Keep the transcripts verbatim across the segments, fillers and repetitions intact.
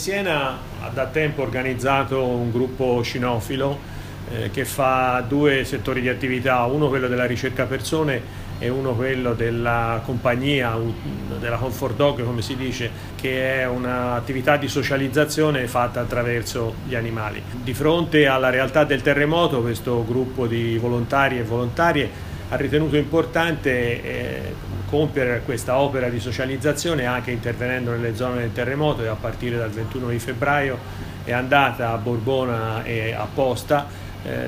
Siena ha da tempo organizzato un gruppo cinofilo eh, che fa due settori di attività, uno quello della ricerca persone e uno quello della compagnia, della comfort dog come si dice, che è un'attività di socializzazione fatta attraverso gli animali. Di fronte alla realtà del terremoto questo gruppo di volontari e volontarie ha ritenuto importante eh, compiere questa opera di socializzazione anche intervenendo nelle zone del terremoto, e a partire dal ventuno di febbraio è andata a Borbona e a Posta, eh,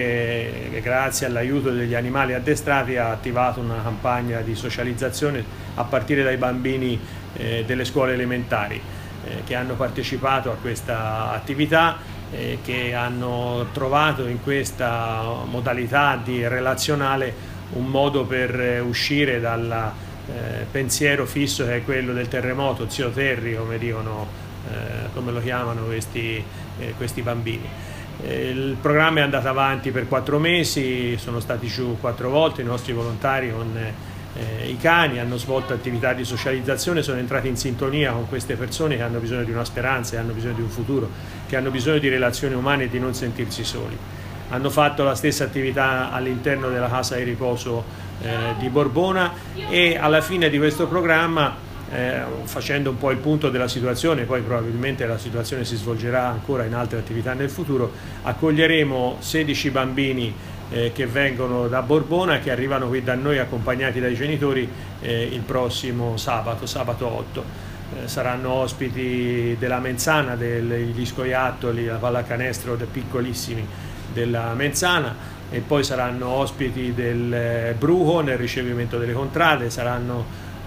dove eh, grazie all'aiuto degli animali addestrati ha attivato una campagna di socializzazione a partire dai bambini eh, delle scuole elementari eh, che hanno partecipato a questa attività, eh, che hanno trovato in questa modalità di relazionale un modo per uscire dal eh, pensiero fisso che è quello del terremoto, zio Terry come dicono, eh, come lo chiamano questi, eh, questi bambini. Eh, il programma è andato avanti per quattro mesi, sono stati giù quattro volte i nostri volontari con eh, i cani, hanno svolto attività di socializzazione, sono entrati in sintonia con queste persone che hanno bisogno di una speranza, che hanno bisogno di un futuro, che hanno bisogno di relazioni umane e di non sentirsi soli. Hanno fatto la stessa attività all'interno della casa di riposo eh, di Borbona, e alla fine di questo programma, eh, facendo un po' il punto della situazione, poi probabilmente la situazione si svolgerà ancora in altre attività nel futuro, accoglieremo sedici bambini eh, che vengono da Borbona, che arrivano qui da noi accompagnati dai genitori eh, il prossimo sabato, sabato otto. Eh, saranno ospiti della Menzana, degli scoiattoli, la pallacanestro piccolissimi della Menzana, e poi saranno ospiti del Bruco nel ricevimento delle contrade, saranno,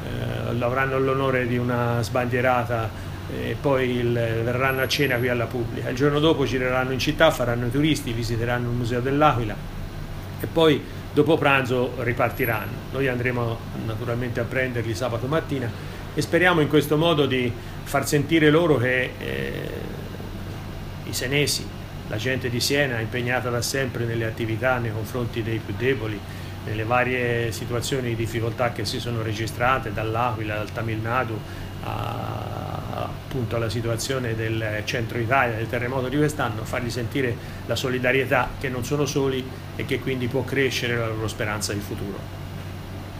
eh, avranno l'onore di una sbandierata e poi il, verranno a cena qui alla Pubblica. Il giorno dopo gireranno in città, faranno i turisti, visiteranno il Museo dell'Aquila e poi dopo pranzo ripartiranno. Noi andremo naturalmente a prenderli sabato mattina e speriamo in questo modo di far sentire loro che eh, i senesi, la gente di Siena, impegnata da sempre nelle attività nei confronti dei più deboli, nelle varie situazioni di difficoltà che si sono registrate, dall'Aquila, dal Tamil Nadu, a, appunto alla situazione del centro Italia, del terremoto di quest'anno, fargli sentire la solidarietà, che non sono soli e che quindi può crescere la loro speranza di futuro.